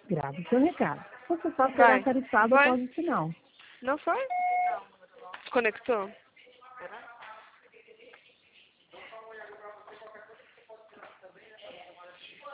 Grave o seu recado. Você só será Vai. tarifado Vai. após o sinal. Não foi? Conectou?